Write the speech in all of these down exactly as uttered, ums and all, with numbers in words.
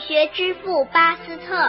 学之父巴斯特。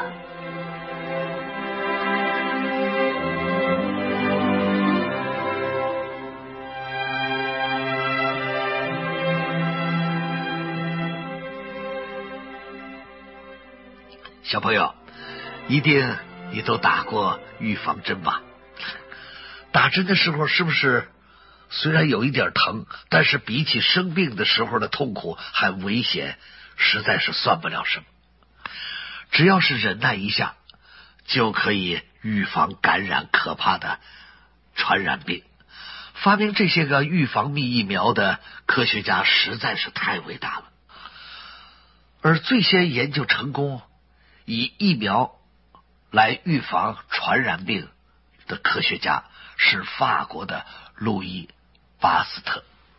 小朋友，一定你都打过预防针吧？打针的时候是不是虽然有一点疼，但是比起生病的时候的痛苦还危险，实在是算不了什么。只要是忍耐一下，就可以预防感染可怕的传染病。发明这些个预防蜜疫苗的科学家实在是太伟大了。而最先研究成功以疫苗来预防传染病的科学家是法国的路易·巴斯特。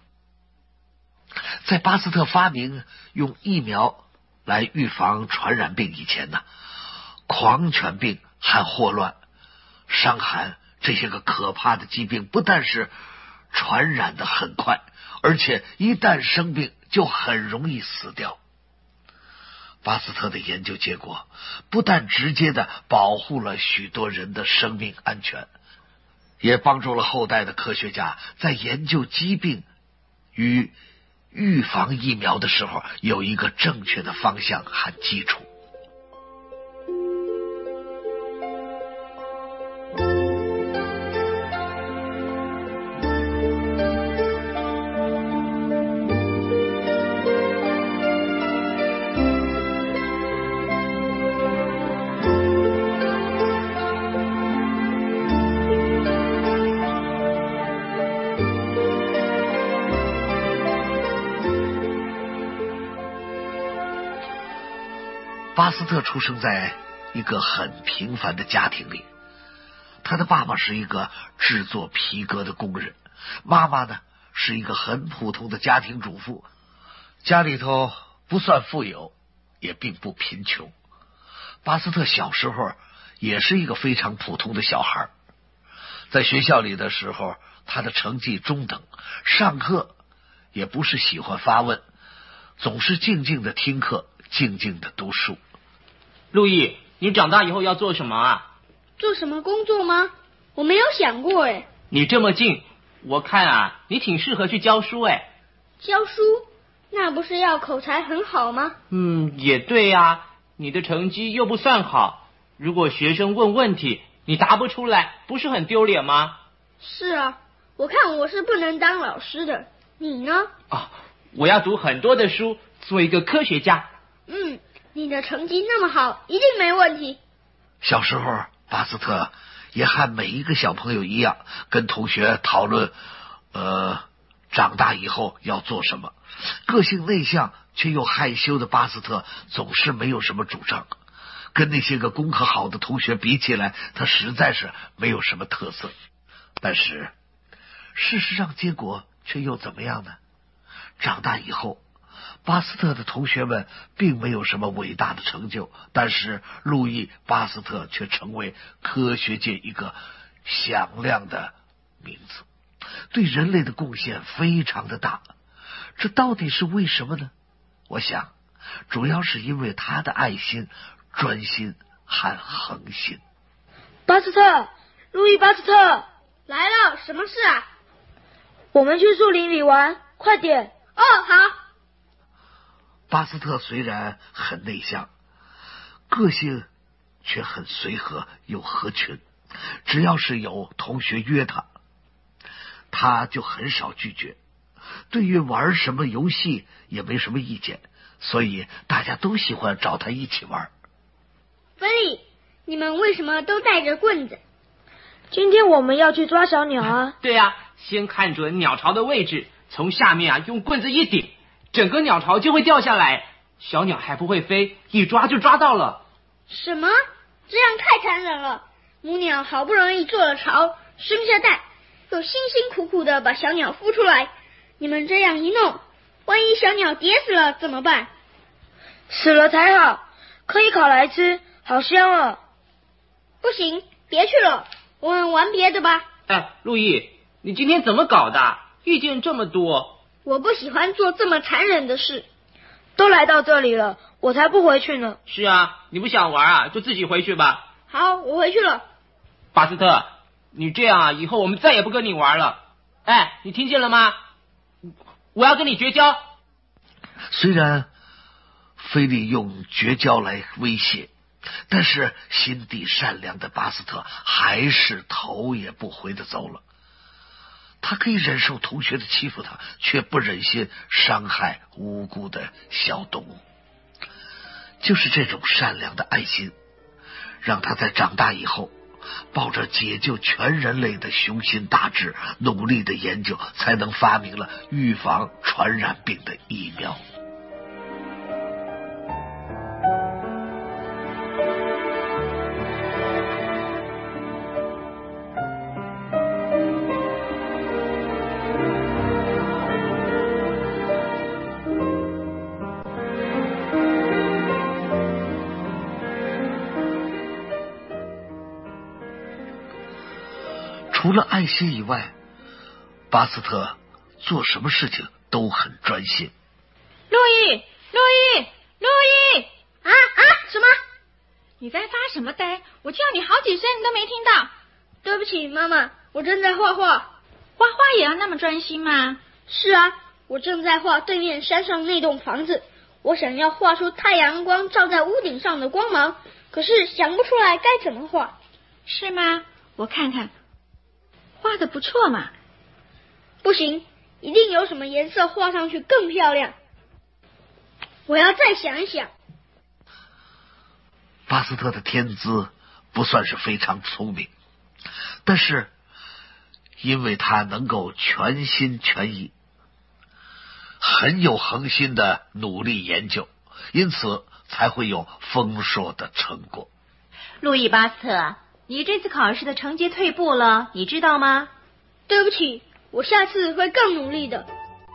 在巴斯特发明用疫苗来预防传染病以前呢，狂犬病和霍乱、伤寒这些个可怕的疾病不但是传染的很快，而且一旦生病就很容易死掉。巴斯特的研究结果不但直接的保护了许多人的生命安全，也帮助了后代的科学家在研究疾病与预防疫苗的时候有一个正确的方向和基础。巴斯特出生在一个很平凡的家庭里，他的爸爸是一个制作皮革的工人，妈妈呢是一个很普通的家庭主妇，家里头不算富有，也并不贫穷。巴斯特小时候也是一个非常普通的小孩，在学校里的时候他的成绩中等，上课也不是喜欢发问，总是静静的听课，静静的读书。 路易，你长大以后要做什么啊？ 做什么工作吗？我没有想过诶。 你这么近，我看啊，你挺适合去教书诶。 教书？那不是要口才很好吗？ 嗯，也对啊，你的成绩又不算好，如果学生问问题，你答不出来，不是很丢脸吗？ 是啊，我看我是不能当老师的。你呢？ 啊，我要读很多的书，做一个科学家。 嗯，你的成绩那么好，一定没问题。 小时候巴斯特也和每一个小朋友一样，跟同学讨论呃，长大以后要做什么。个性内向却又害羞的巴斯特总是没有什么主张，跟那些个功课好的同学比起来，他实在是没有什么特色。但是事实上结果却又怎么样呢？长大以后巴斯特的同学们并没有什么伟大的成就，但是路易·巴斯特却成为科学界一个响亮的名字，对人类的贡献非常的大。这到底是为什么呢？我想主要是因为他的爱心、专心和恒心。 巴斯特，路易·巴斯特， 来了，什么事啊？ 我们去树林里玩，快点。 哦，好。 巴斯特虽然很内向，个性却很随和又合群，只要是有同学约他，他就很少拒绝。对于玩什么游戏也没什么意见，所以大家都喜欢找他一起玩。 芬利，你们为什么都带着棍子？ 今天我们要去抓小鸟啊。 对啊，先看准鸟巢的位置，从下面啊用棍子一顶，整个鸟巢就会掉下来，小鸟还不会飞，一抓就抓到了。 什么？这样太残忍了！母鸟好不容易做了巢，生下蛋，又辛辛苦苦的把小鸟孵出来，你们这样一弄，万一小鸟跌死了怎么办？ 死了才好，可以烤来吃，好香啊！ 不行，别去了，我们玩别的吧。 哎，路易，你今天怎么搞的？意见这么多。 我不喜欢做这么残忍的事。 都来到这里了，我我才不回去呢。 是啊，你不想玩啊，就自己回去吧。 好，我回去了。 巴斯特，你这样啊，以后我们再也不跟你玩了。哎，你听见了吗？我要跟你绝交。 虽然菲利用绝交来威胁，但是心地善良的巴斯特还是头也不回的走了。他可以忍受同学的欺负他，却不忍心伤害无辜的小动物。就是这种善良的爱心，让他在长大以后抱着解救全人类的雄心大志，努力的研究，才能发明了预防传染病的疫苗。除了爱心以外，巴斯特做什么事情都很专心。 路易，路易，路易！ 啊啊！什么？ 你在发什么呆？我叫你好几声，你都没听到。 对不起，妈妈，我正在画画。 画画也要那么专心吗？ 是啊，我正在画对面山上那栋房子。我想要画出太阳光照在屋顶上的光芒，可是想不出来该怎么画。 是吗？我看看。画得不错嘛。 不行，一定有什么颜色画上去更漂亮。我要再想一想。 巴斯特的天资不算是非常聪明，但是因为他能够全心全意、很有恒心的努力研究，因此才会有丰硕的成果。 路易巴斯特，你这次考试的成绩退步了，你知道吗？ 对不起，我下次会更努力的。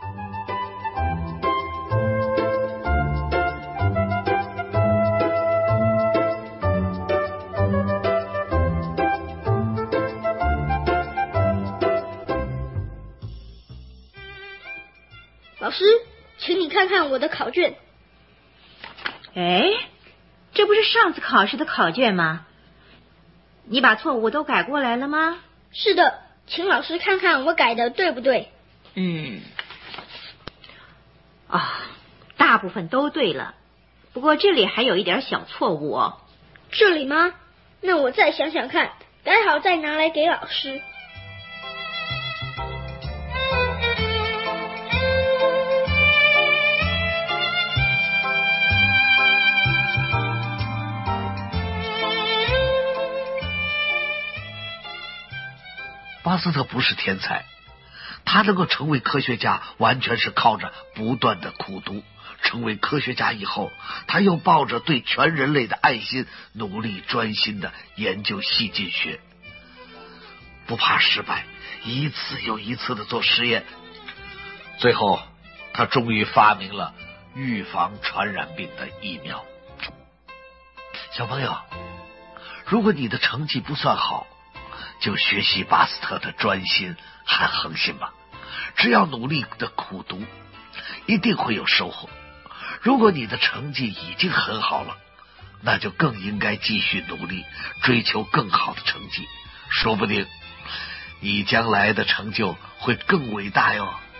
老师，请你看看我的考卷。 哎，这不是上次考试的考卷吗？你把错误都改过来了吗？ 是的，请老师看看我改的对不对。 嗯，啊，大部分都对了，不过这里还有一点小错误哦。 这里吗？那我再想想看，改好再拿来给老师。 巴斯特不是天才，他能够成为科学家完全是靠着不断的苦读。成为科学家以后，他又抱着对全人类的爱心，努力专心的研究细菌学，不怕失败，一次又一次的做实验。最后他终于发明了预防传染病的疫苗。小朋友，如果你的成绩不算好，就学习巴斯特的专心和恒心吧，只要努力的苦读，一定会有收获。如果你的成绩已经很好了，那就更应该继续努力，追求更好的成绩，说不定你将来的成就会更伟大哟。